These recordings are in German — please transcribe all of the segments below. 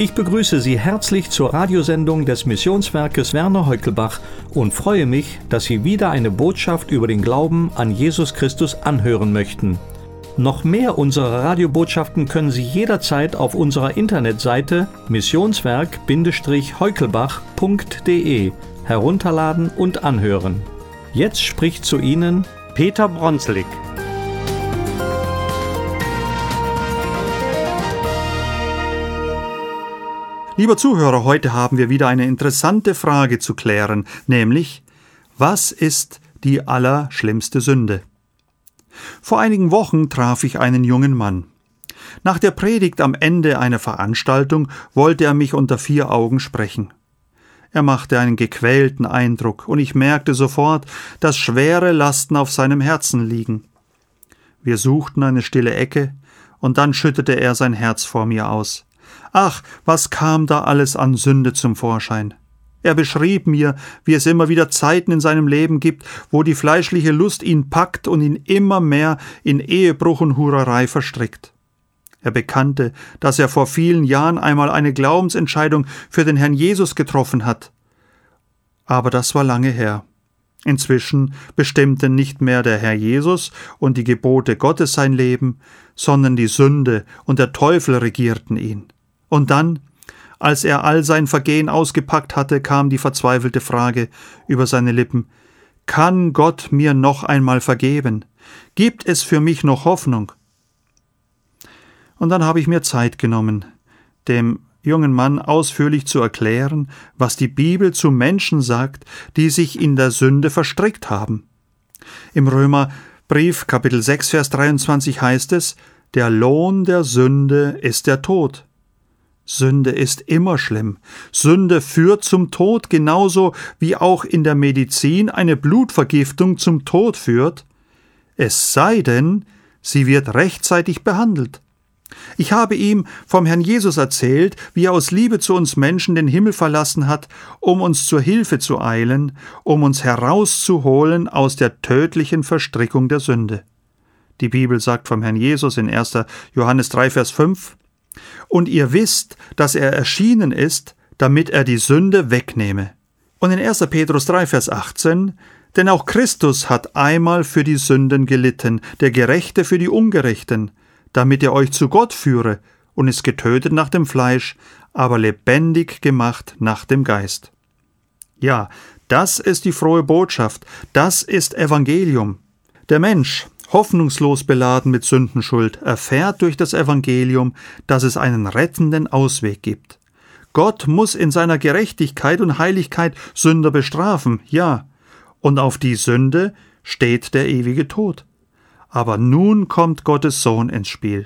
Ich begrüße Sie herzlich zur Radiosendung des Missionswerkes Werner Heukelbach und freue mich, dass Sie wieder eine Botschaft über den Glauben an Jesus Christus anhören möchten. Noch mehr unserer Radiobotschaften können Sie jederzeit auf unserer Internetseite missionswerk-heukelbach.de herunterladen und anhören. Jetzt spricht zu Ihnen Peter Bronslik. Lieber Zuhörer, heute haben wir wieder eine interessante Frage zu klären, nämlich: Was ist die allerschlimmste Sünde? Vor einigen Wochen traf ich einen jungen Mann. Nach der Predigt am Ende einer Veranstaltung wollte er mich unter 4 Augen sprechen. Er machte einen gequälten Eindruck, und ich merkte sofort, dass schwere Lasten auf seinem Herzen liegen. Wir suchten eine stille Ecke, und dann schüttete er sein Herz vor mir aus. Ach, was kam da alles an Sünde zum Vorschein? Er beschrieb mir, wie es immer wieder Zeiten in seinem Leben gibt, wo die fleischliche Lust ihn packt und ihn immer mehr in Ehebruch und Hurerei verstrickt. Er bekannte, dass er vor vielen Jahren einmal eine Glaubensentscheidung für den Herrn Jesus getroffen hat. Aber das war lange her. Inzwischen bestimmten nicht mehr der Herr Jesus und die Gebote Gottes sein Leben, sondern die Sünde und der Teufel regierten ihn. Und dann, als er all sein Vergehen ausgepackt hatte, kam die verzweifelte Frage über seine Lippen: Kann Gott mir noch einmal vergeben? Gibt es für mich noch Hoffnung? Und dann habe ich mir Zeit genommen, dem jungen Mann ausführlich zu erklären, was die Bibel zu Menschen sagt, die sich in der Sünde verstrickt haben. Im Römerbrief, Kapitel 6, Vers 23 heißt es: Der Lohn der Sünde ist der Tod. Sünde ist immer schlimm. Sünde führt zum Tod, genauso wie auch in der Medizin eine Blutvergiftung zum Tod führt, es sei denn, sie wird rechtzeitig behandelt. Ich habe ihm vom Herrn Jesus erzählt, wie er aus Liebe zu uns Menschen den Himmel verlassen hat, um uns zur Hilfe zu eilen, um uns herauszuholen aus der tödlichen Verstrickung der Sünde. Die Bibel sagt vom Herrn Jesus in 1. Johannes 3, Vers 5: Und ihr wisst, dass er erschienen ist, damit er die Sünde wegnehme. Und in 1. Petrus 3, Vers 18: Denn auch Christus hat einmal für die Sünden gelitten, der Gerechte für die Ungerechten, damit er euch zu Gott führe, und ist getötet nach dem Fleisch, aber lebendig gemacht nach dem Geist. Ja, das ist die frohe Botschaft, das ist Evangelium. Der Mensch, hoffnungslos beladen mit Sündenschuld, erfährt durch das Evangelium, dass es einen rettenden Ausweg gibt. Gott muss in seiner Gerechtigkeit und Heiligkeit Sünder bestrafen, ja, und auf die Sünde steht der ewige Tod. Aber nun kommt Gottes Sohn ins Spiel.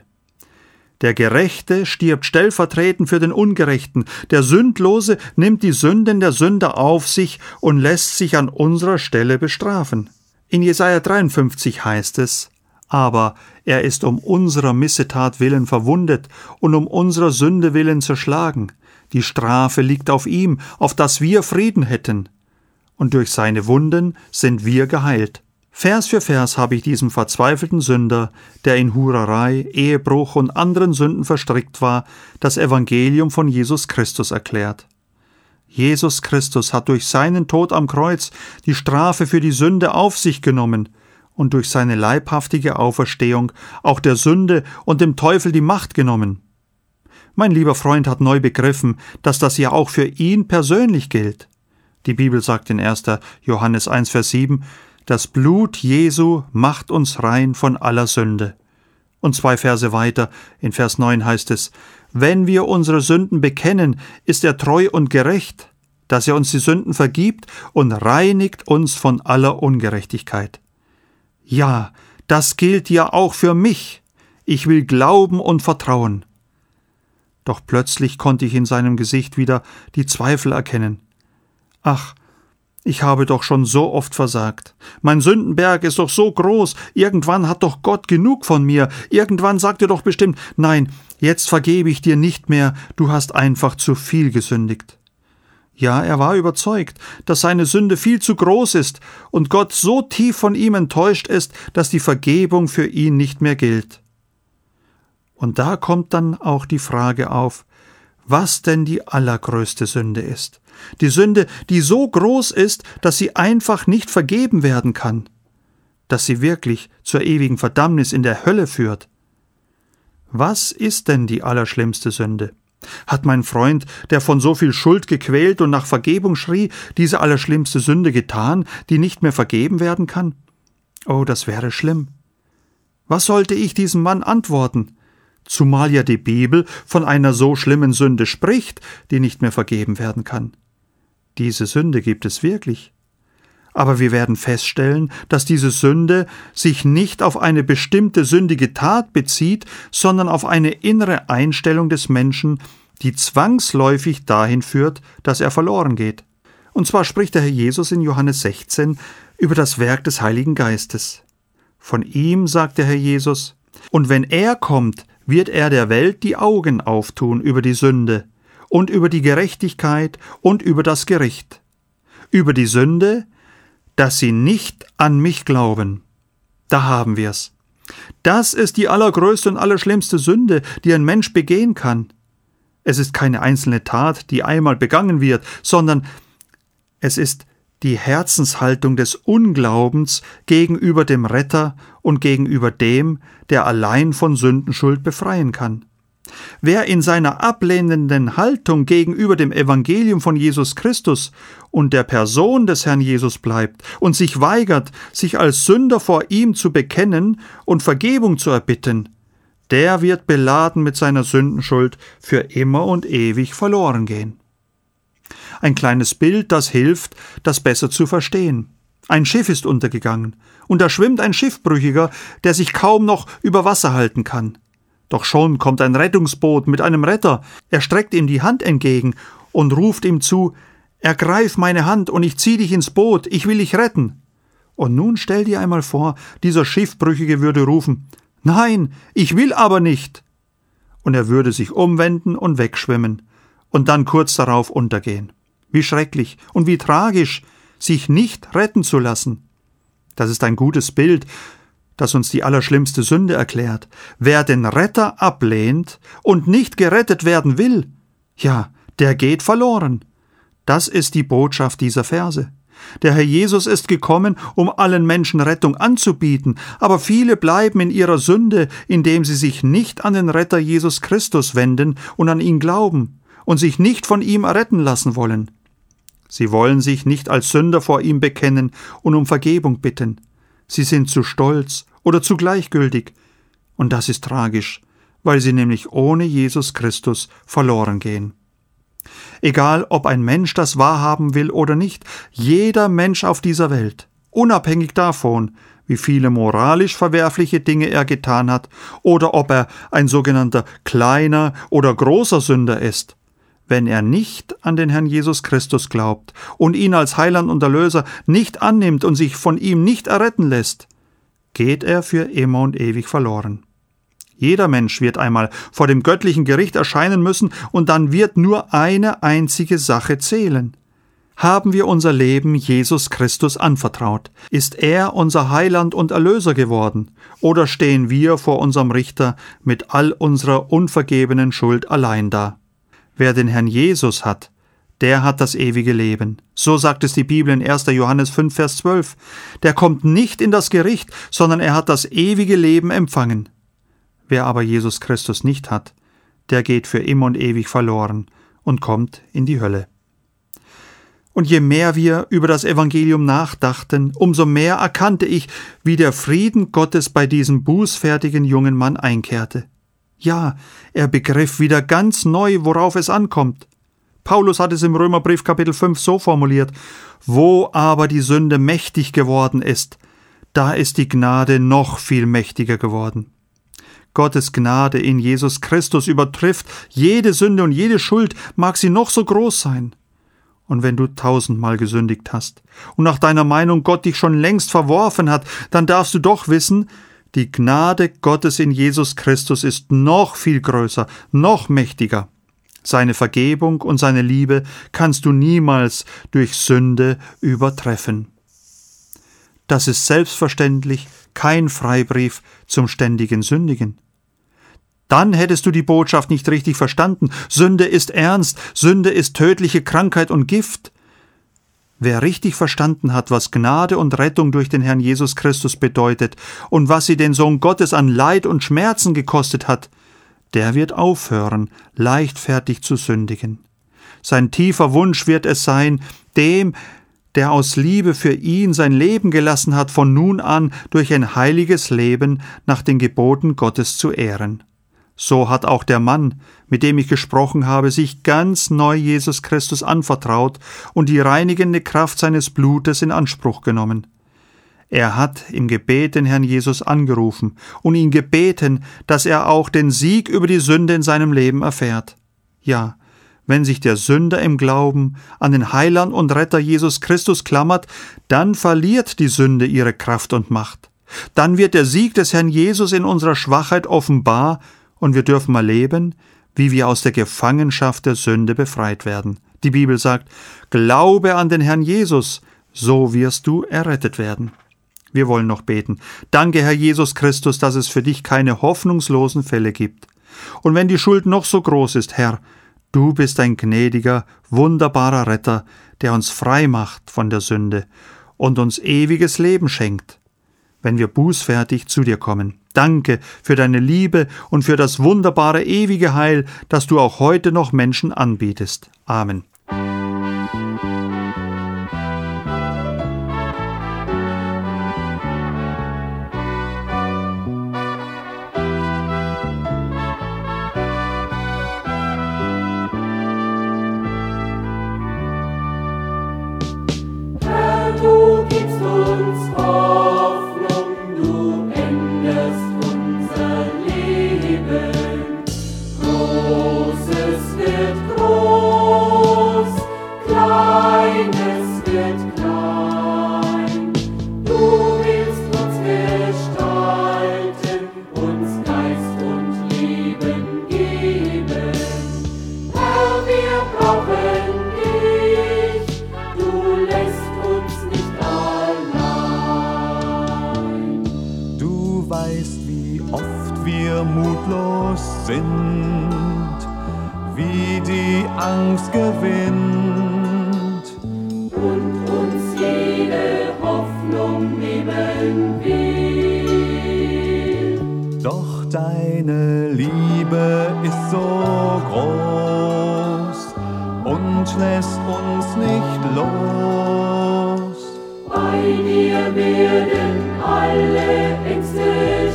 Der Gerechte stirbt stellvertretend für den Ungerechten, der Sündlose nimmt die Sünden der Sünder auf sich und lässt sich an unserer Stelle bestrafen. In Jesaja 53 heißt es: Aber er ist um unserer Missetat willen verwundet und um unserer Sünde willen zerschlagen. Die Strafe liegt auf ihm, auf dass wir Frieden hätten. Und durch seine Wunden sind wir geheilt. Vers für Vers habe ich diesem verzweifelten Sünder, der in Hurerei, Ehebruch und anderen Sünden verstrickt war, das Evangelium von Jesus Christus erklärt. Jesus Christus hat durch seinen Tod am Kreuz die Strafe für die Sünde auf sich genommen und durch seine leibhaftige Auferstehung auch der Sünde und dem Teufel die Macht genommen. Mein lieber Freund hat neu begriffen, dass das ja auch für ihn persönlich gilt. Die Bibel sagt in 1. Johannes 1, Vers 7, das Blut Jesu macht uns rein von aller Sünde. Und 2 Verse weiter, in Vers 9 heißt es: Wenn wir unsere Sünden bekennen, ist er treu und gerecht, dass er uns die Sünden vergibt und reinigt uns von aller Ungerechtigkeit. Ja, das gilt ja auch für mich. Ich will glauben und vertrauen. Doch plötzlich konnte ich in seinem Gesicht wieder die Zweifel erkennen. Ach, ich habe doch schon so oft versagt. Mein Sündenberg ist doch so groß. Irgendwann hat doch Gott genug von mir. Irgendwann sagt er doch bestimmt: Nein, jetzt vergebe ich dir nicht mehr. Du hast einfach zu viel gesündigt. Ja, er war überzeugt, dass seine Sünde viel zu groß ist und Gott so tief von ihm enttäuscht ist, dass die Vergebung für ihn nicht mehr gilt. Und da kommt dann auch die Frage auf: was denn die allergrößte Sünde ist. Die Sünde, die so groß ist, dass sie einfach nicht vergeben werden kann, dass sie wirklich zur ewigen Verdammnis in der Hölle führt. Was ist denn die allerschlimmste Sünde? Hat mein Freund, der von so viel Schuld gequält und nach Vergebung schrie, diese allerschlimmste Sünde getan, die nicht mehr vergeben werden kann? Oh, das wäre schlimm. Was sollte ich diesem Mann antworten? Zumal ja die Bibel von einer so schlimmen Sünde spricht, die nicht mehr vergeben werden kann. Diese Sünde gibt es wirklich. Aber wir werden feststellen, dass diese Sünde sich nicht auf eine bestimmte sündige Tat bezieht, sondern auf eine innere Einstellung des Menschen, die zwangsläufig dahin führt, dass er verloren geht. Und zwar spricht der Herr Jesus in Johannes 16 über das Werk des Heiligen Geistes. Von ihm sagt der Herr Jesus: Und wenn er kommt, wird er der Welt die Augen auftun über die Sünde und über die Gerechtigkeit und über das Gericht. Über die Sünde, dass sie nicht an mich glauben. Da haben wir's. Das ist die allergrößte und allerschlimmste Sünde, die ein Mensch begehen kann. Es ist keine einzelne Tat, die einmal begangen wird, sondern es ist die Herzenshaltung des Unglaubens gegenüber dem Retter und gegenüber dem, der allein von Sündenschuld befreien kann. Wer in seiner ablehnenden Haltung gegenüber dem Evangelium von Jesus Christus und der Person des Herrn Jesus bleibt und sich weigert, sich als Sünder vor ihm zu bekennen und Vergebung zu erbitten, der wird beladen mit seiner Sündenschuld für immer und ewig verloren gehen. Ein kleines Bild, das hilft, das besser zu verstehen. Ein Schiff ist untergegangen, und da schwimmt ein Schiffbrüchiger, der sich kaum noch über Wasser halten kann. Doch schon kommt ein Rettungsboot mit einem Retter. Er streckt ihm die Hand entgegen und ruft ihm zu: Ergreif meine Hand und ich zieh dich ins Boot, ich will dich retten. Und nun stell dir einmal vor, dieser Schiffbrüchige würde rufen: Nein, ich will aber nicht. Und er würde sich umwenden und wegschwimmen und dann kurz darauf untergehen. Wie schrecklich und wie tragisch, sich nicht retten zu lassen. Das ist ein gutes Bild, das uns die allerschlimmste Sünde erklärt. Wer den Retter ablehnt und nicht gerettet werden will, ja, der geht verloren. Das ist die Botschaft dieser Verse. Der Herr Jesus ist gekommen, um allen Menschen Rettung anzubieten, aber viele bleiben in ihrer Sünde, indem sie sich nicht an den Retter Jesus Christus wenden und an ihn glauben und sich nicht von ihm erretten lassen wollen. Sie wollen sich nicht als Sünder vor ihm bekennen und um Vergebung bitten. Sie sind zu stolz oder zu gleichgültig. Und das ist tragisch, weil sie nämlich ohne Jesus Christus verloren gehen. Egal, ob ein Mensch das wahrhaben will oder nicht, jeder Mensch auf dieser Welt, unabhängig davon, wie viele moralisch verwerfliche Dinge er getan hat oder ob er ein sogenannter kleiner oder großer Sünder ist, wenn er nicht an den Herrn Jesus Christus glaubt und ihn als Heiland und Erlöser nicht annimmt und sich von ihm nicht erretten lässt, geht er für immer und ewig verloren. Jeder Mensch wird einmal vor dem göttlichen Gericht erscheinen müssen und dann wird nur eine einzige Sache zählen. Haben wir unser Leben Jesus Christus anvertraut? Ist er unser Heiland und Erlöser geworden? Oder stehen wir vor unserem Richter mit all unserer unvergebenen Schuld allein da? Wer den Herrn Jesus hat, der hat das ewige Leben. So sagt es die Bibel in 1. Johannes 5, Vers 12. Der kommt nicht in das Gericht, sondern er hat das ewige Leben empfangen. Wer aber Jesus Christus nicht hat, der geht für immer und ewig verloren und kommt in die Hölle. Und je mehr wir über das Evangelium nachdachten, umso mehr erkannte ich, wie der Frieden Gottes bei diesem bußfertigen jungen Mann einkehrte. Ja, er begriff wieder ganz neu, worauf es ankommt. Paulus hat es im Römerbrief Kapitel 5 so formuliert: Wo aber die Sünde mächtig geworden ist, da ist die Gnade noch viel mächtiger geworden. Gottes Gnade in Jesus Christus übertrifft jede Sünde und jede Schuld, mag sie noch so groß sein. Und wenn du 1000-mal gesündigt hast und nach deiner Meinung Gott dich schon längst verworfen hat, dann darfst du doch wissen, die Gnade Gottes in Jesus Christus ist noch viel größer, noch mächtiger. Seine Vergebung und seine Liebe kannst du niemals durch Sünde übertreffen. Das ist selbstverständlich kein Freibrief zum ständigen Sündigen. Dann hättest du die Botschaft nicht richtig verstanden. Sünde ist ernst, Sünde ist tödliche Krankheit und Gift. Wer richtig verstanden hat, was Gnade und Rettung durch den Herrn Jesus Christus bedeutet und was sie den Sohn Gottes an Leid und Schmerzen gekostet hat, der wird aufhören, leichtfertig zu sündigen. Sein tiefer Wunsch wird es sein, dem, der aus Liebe für ihn sein Leben gelassen hat, von nun an durch ein heiliges Leben nach den Geboten Gottes zu ehren. So hat auch der Mann, mit dem ich gesprochen habe, sich ganz neu Jesus Christus anvertraut und die reinigende Kraft seines Blutes in Anspruch genommen. Er hat im Gebet den Herrn Jesus angerufen und ihn gebeten, dass er auch den Sieg über die Sünde in seinem Leben erfährt. Ja, wenn sich der Sünder im Glauben an den Heiland und Retter Jesus Christus klammert, dann verliert die Sünde ihre Kraft und Macht. Dann wird der Sieg des Herrn Jesus in unserer Schwachheit offenbar und wir dürfen erleben, wie wir aus der Gefangenschaft der Sünde befreit werden. Die Bibel sagt, glaube an den Herrn Jesus, so wirst du errettet werden. Wir wollen noch beten. Danke, Herr Jesus Christus, dass es für dich keine hoffnungslosen Fälle gibt. Und wenn die Schuld noch so groß ist, Herr, du bist ein gnädiger, wunderbarer Retter, der uns frei macht von der Sünde und uns ewiges Leben schenkt, wenn wir bußfertig zu dir kommen. Danke für deine Liebe und für das wunderbare ewige Heil, das du auch heute noch Menschen anbietest. Amen. Du gibst uns Hoffnung, du änderst unser Leben. Großes wird groß, Kleines wird klein. Du willst uns gestalten, uns Geist und Leben geben. Herr, wir brauchen dich, du lässt uns nicht allein. Du weißt, wie oft wir mutlos sind, wie die Angst gewinnt. Und uns jede Hoffnung nehmen will. Doch deine Liebe ist so groß und lässt uns nicht los. Bei dir werden alle Ängste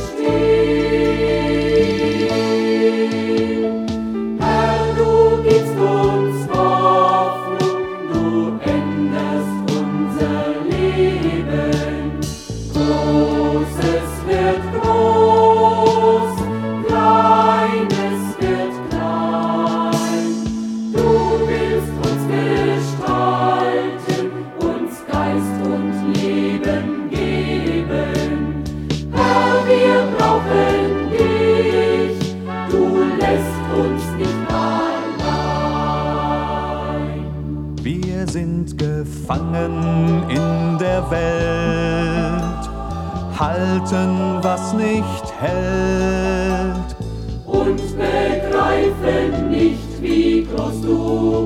still. Herr, du gibst uns Hoffnung, du änderst unser Leben. Großes wird groß, Kleines wird klein. Du willst uns gestalten, uns Geist und Leben geben. Herr, wir brauchen dich, du lässt uns nicht allein. Wir sind gefangen in der Welt, halten, was nicht hält. Und begreifen nicht, wie groß du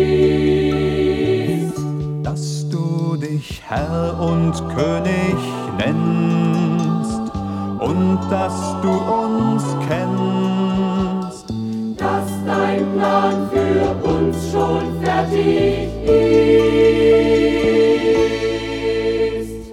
bist. Dass du dich Herr und König nennst und dass du uns kennst. Dass dein Plan für uns schon fertig ist.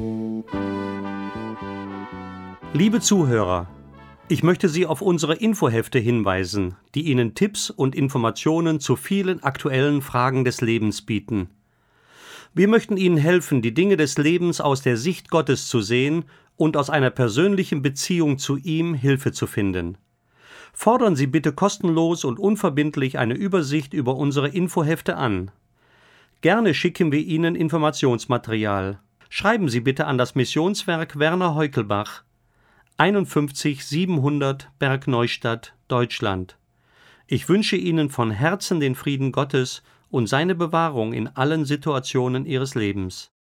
Liebe Zuhörer, ich möchte Sie auf unsere Infohefte hinweisen, die Ihnen Tipps und Informationen zu vielen aktuellen Fragen des Lebens bieten. Wir möchten Ihnen helfen, die Dinge des Lebens aus der Sicht Gottes zu sehen und aus einer persönlichen Beziehung zu ihm Hilfe zu finden. Fordern Sie bitte kostenlos und unverbindlich eine Übersicht über unsere Infohefte an. Gerne schicken wir Ihnen Informationsmaterial. Schreiben Sie bitte an das Missionswerk Werner Heukelbach, 51 700 Bergneustadt, Deutschland. Ich wünsche Ihnen von Herzen den Frieden Gottes und seine Bewahrung in allen Situationen Ihres Lebens.